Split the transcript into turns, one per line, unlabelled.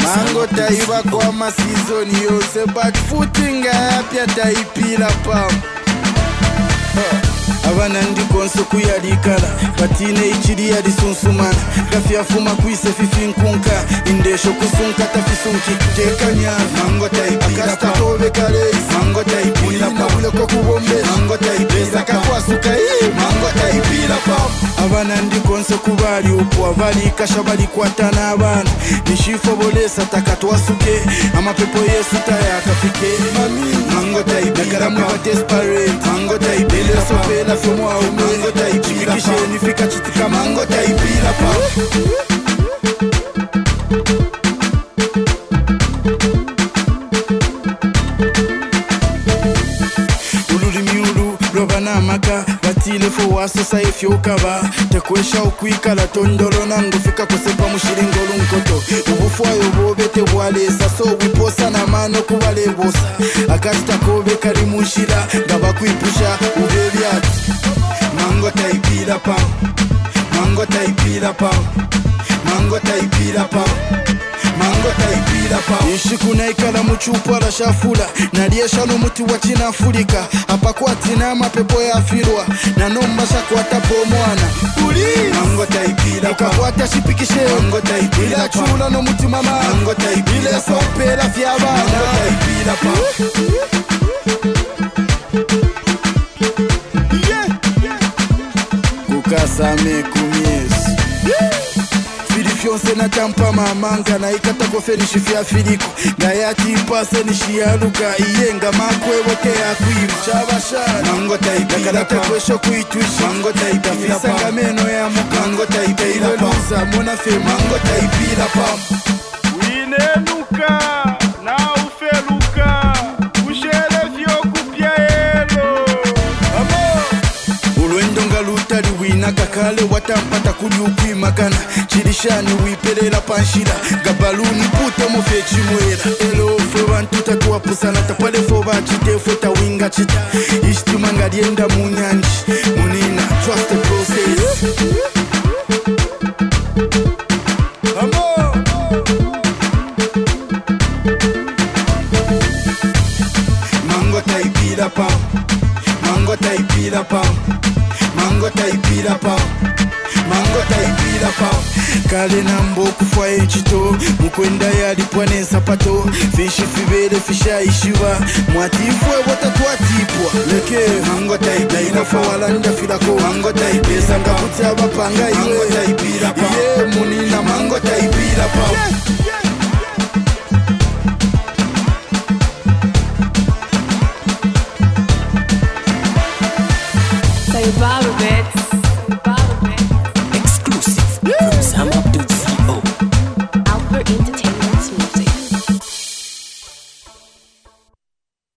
Mango taiba kwa masizoni yose but footing yapya taipila pam. Abana ndi konso kuyalikala batine ichiri yali sunsumana gafya fuma kwise fifinkunka indesho kusunka tafisunki tekanya mango taipila akasta tobe kale mango taipila pabule ko kubombe mango taipila kakwasuka mango taipila pam. Abana ndi konso kubali upwa bali kasha bali kwatana abana nishifo bolesa takatwasuke amapepo Yesu tayakafike mango taipila karamu desperate mango taipila sopela Fumo au mango taipila kishe nifika chitika mango taipila pa. Ululi miulu roba na maka batile fo waso sa ifyokaba tekwesha ukwikala tondolo nangu fika kusepa mushiringo lunkoto ubufwayo bobete bwalesa so wiposa na mano kubalebosa akasta kobe kari mushira ngaba kwipusha ubebyati mango taipila pa mango taipila pa mango taipila pa mango taipila pa. Ishiku naikala muchupa la shafula naliesha n'umuti wa kinafurika apakwati n'amapepo yafirwa na nomba shakwata po mwana uli mango taipila pa kakwata shipikishe mango taipila pa chula n'umuti mama mango taipila pa sopela fyabana mango taipila pa. Kukasame kumiesi Filifionse na tampa mamanga na ikatako fenishifia filiko Gayati ipase nishialuka iyenga makwe wote ya kuima Chabashara mango taipila Dakalate kwesho kuituishi mango taipila pa Fisanga meno ya muka mango taipila pa Iweluza monafe mango taipila pa.
Winenuka na ufeluka Ushele vyo kupya elo
Ulwendonga lutali wina kakale watampata kuli ukwimagana chirishani wipelela panshira gabaluni pute mufechi mwera elo fwe bantu tatuwa pusana tapale fo bachite fwe tawinga chita ishtima ngalienda munyanji munina trust the process. Mango taipila pa mango taipila pa mango taipila pa mango taipila pa kale nambo kufwa echito mukwenda yali pwane sapato fishi fibele fisha ishiva mwatifwe watatwatipwa leke mango taipila fa walanda filako mango taipila nga kutaba panga iwe mango taipila pa ye munina mango taipila pa.
Say Barbets.